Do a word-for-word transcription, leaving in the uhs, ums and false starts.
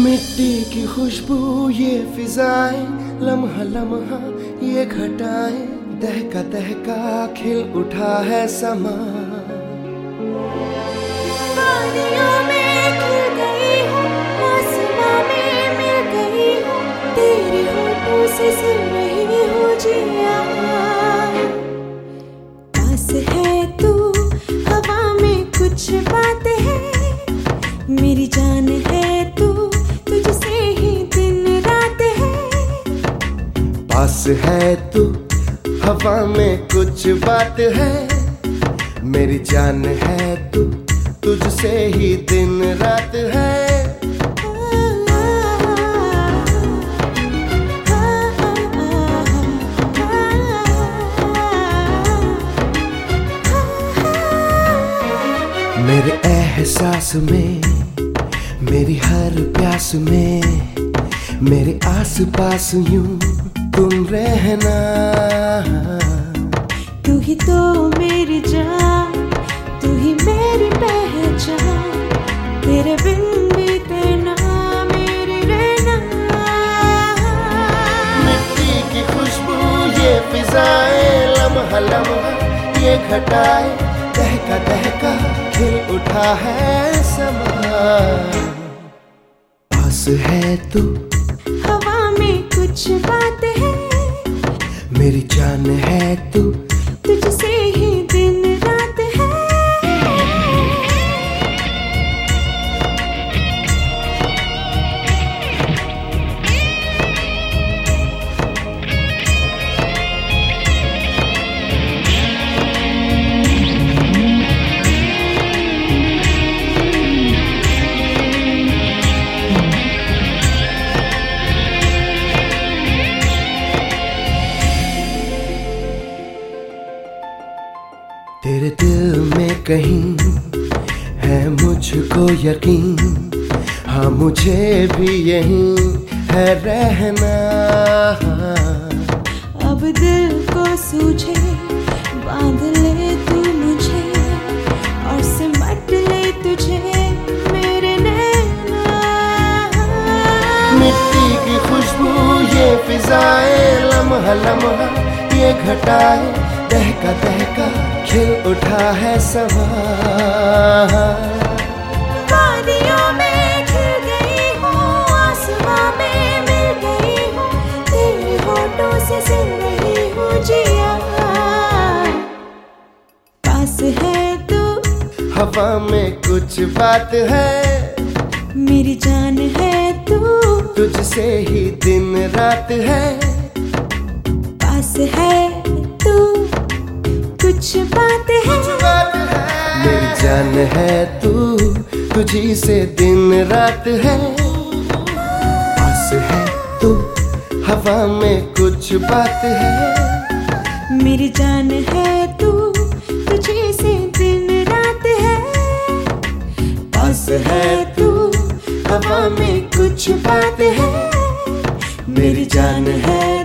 मिट्टी की खुशबू ये फिजाएं, लम्हा लम्हा ये घटाएं, दहका दहका खिल उठा है समा। वादियों में खिल गई हूँ, आसमां में मिल गई हूँ, तेरे होठों से सुन रही हूँ जिया। पास है तू, हवा में कुछ बात है, मेरी जान है तू, तुझसे ही दिन रात है। पास है तू, हवा में कुछ बात है, मेरी जान है तू, तुझसे ही दिन रात है। मेरे एहसास में, मेरी हर प्यास में, मेरे आस पास यूं तुम रहना। तू ही तो मेरी जान, तू ही मेरी पहचान, तेरे बिन बीते ना मेरी रहना। मिट्टी की खुशबू ये फिजाएं, लम्हा लम्हा ये घटाएं, दहका दहका खिल उठा है समा। पास है तू, हवा में कुछ बात है, मेरी जान है तू, तुझसे ही दिन रात है। तेरे दिल में कहीं है मुझको यकीन, हाँ मुझे भी यहीं है रहना। अब दिल को सूझे, बांध ले तू मुझे, और सिमट ले तुझे मेरे नैना। मिट्टी की खुशबू ये फिजाएं, लम्हा लम्हा ये घटाएं, दहका दहका खिल उठा है समा। वादियों में खिल गई हूँ, आसमां में मिल गई हूँ, तेरे होठों से सुन रही हूँ जिया। पास है तू, हवा में कुछ बात है, मेरी जान है तू, तुझसे ही दिन रात है। पास है तू, कुछ बात है, मेरी जान है तू, तुझी से दिन रात है। पास है तू, हवा में कुछ बात है, मेरी जान है तू, तुझे से दिन रात है। पास है तू, हवा में कुछ बात है, मेरी जान है